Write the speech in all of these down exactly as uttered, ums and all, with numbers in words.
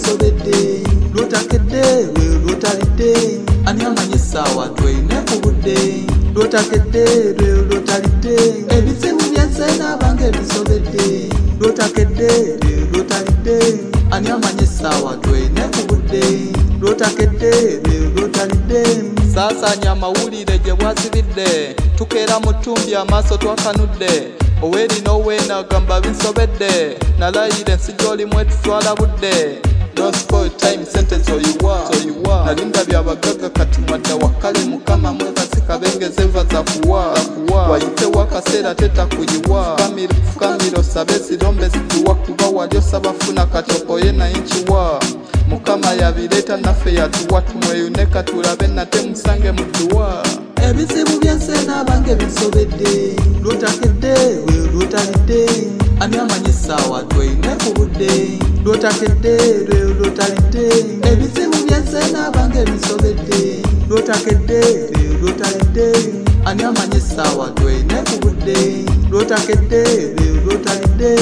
bisobedde lwotakedde lwe lwotalidde ani amanyisa watweine ku budde lwotakedde lwe lwotalidde ebizibu byense n'abange bisobedde lwotakedde lwe lwotalidde ani amanyisa watweine ku budde lwotakedde lwe lwotalidde saasanya amawulire gye bwazibidde tukeera mu ttumbi amaaso twakanudde oweri n'oweena gamba bisobedde nalayira ensi gy'olimu etutwala budde Don't spoil time sentence oyiwa nalinda byabagaga kati mwadda wakale mukama mwebasi kabengeze nva za kuwa wayitewo akaseera teta kuyiwa fukamiro sabe zirombe zituwa kuba wali osaba funa katokoye naye nkiwa mukama yabireeta naffe yatuwa tumweyuneka tulabe nate musange muduwa ebizibu byense n'abange bisobedde lwotakedde lwe lwotalidde ani amanyisa watweine ku budde lwotakedde lwe lwotalidde ebizibu byense n'abange bisobedde lwotakedde lwe lwotalidde ani amanyisa watweine ku budde lwotakedde lwe lwotalidde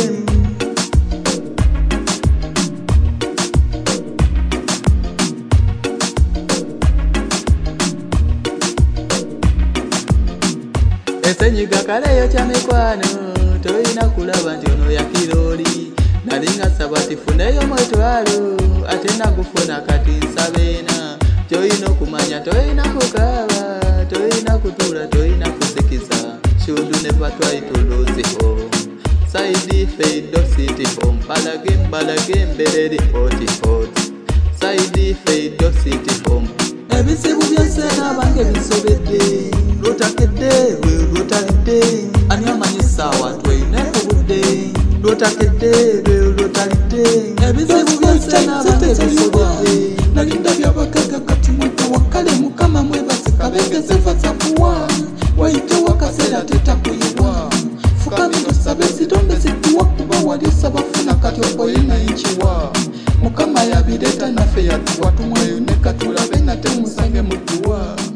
esenyiga kaleyo kya mikwano toyina kulaba nti ono yakirooli nalinga saba tifuneyo mwetwalo ate nagufuna kati nsabeena toyina okumanya toyina kukaaba toyina kutuula toyina kusikiza shundu never try to lose home saidi feido city home balage balage mbereri hoti hoti saidi feido city home ebizibu byense n'abange bisobedde lwotakedde lwe lwotalidde ani amanyisa watweine ku budde lwotakedde lwe lwotalidde ebizibu byense n'abange bisobedde nalinda byabagaga kati mwadda wakale mukama mwebase kabengeze nva za kuwa wayitewo akaseera teta kuyiwa fukamiro sabe zitombe zituwa kuba wali osaba funa kati okoye naye nkiwa mukama yabireeta naffe yatuwa tumweyuneka tulabe nate musange muduwa